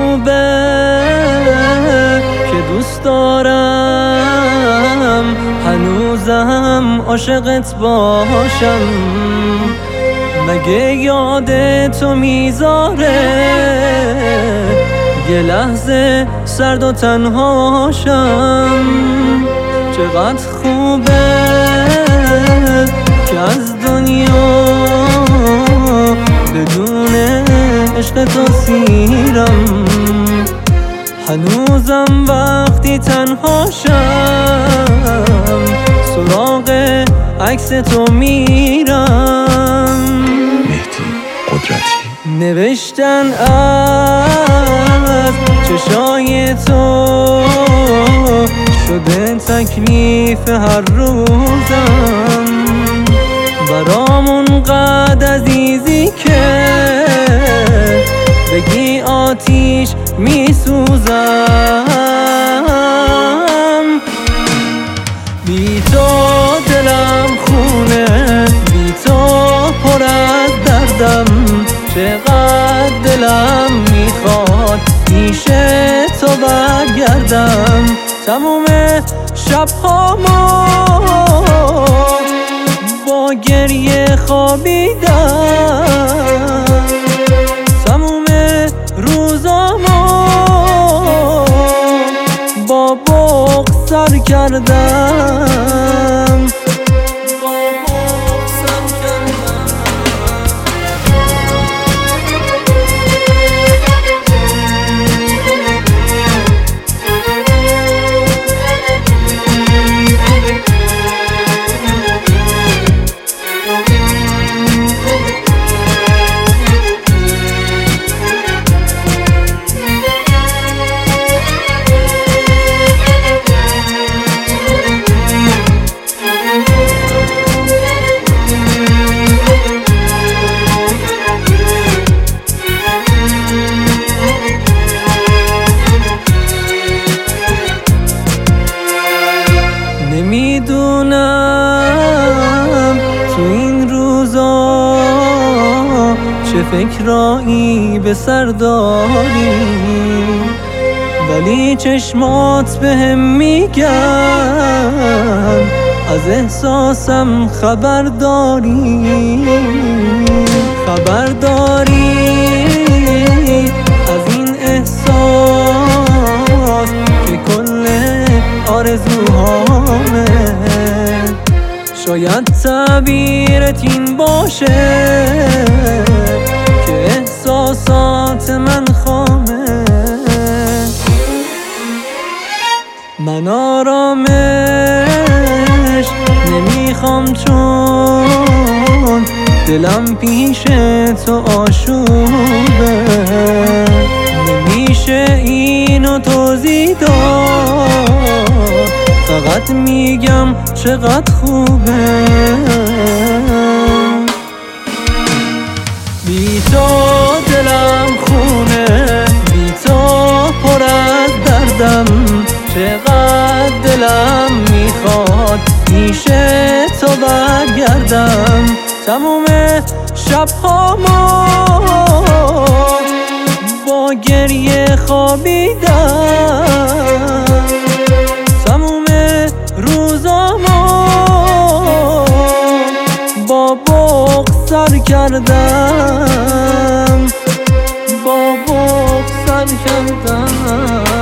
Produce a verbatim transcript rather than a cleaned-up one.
خوبه که دوست دارم هنوزم عاشقت باشم. مگه یاد تو میذاره یه لحظه سرد و تنهاشم؟ چقدر خوبه که از دنیا بدون عشق تو سیرم. هنوزم وقتی تنهاشم سراغ عکس تو میرم. مهدی قدرتی نوشتن از چشای تو شده تکلیف هر روزم. برامون قد عزیزی که بگی آتیش میسوزم. بی تو دلم خونه، بی تو پر از دردم. چقدر دلم میخواد پیش تو برگردم. تموم شبهامو با گریه خوابیدم. تموم روزامو با بغض سر کردم. نمیدونم تو این روزا چه فکرایی به سر داری، ولی چشمات بهم میگن از احساسم خبر داری. خبر داری از این احساس که کل آرزوهامه. شاید تعبیرت این باشه که احساسات من خامه. من آرامش نمیخوام چون دلم پیش تو آشوبه. نمیشه اینو توضیح داد، فقط میگم چقدر خوبه. بی تو دلم خونه، بی تو پر از دردم. چقدر دلم میخواد پیش تو برگردم. تموم شبهامو با گریه خوابیدم. تموم روزامو با بغض سر کردم. با بغض سر کردم.